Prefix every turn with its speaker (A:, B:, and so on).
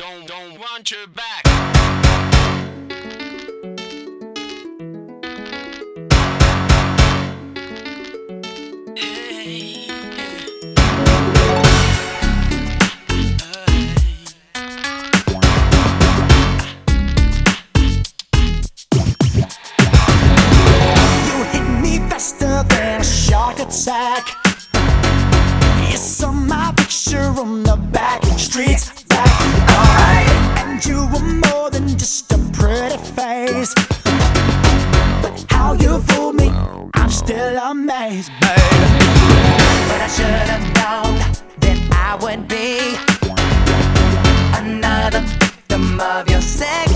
A: don't want you back.
B: You hit me faster than a shark attack. You saw my picture on the back streets back. Alright, and you were more than just a pretty face. But how you fooled me, I'm still amazed, babe.
C: But I should have known that I would be another victim of your sex.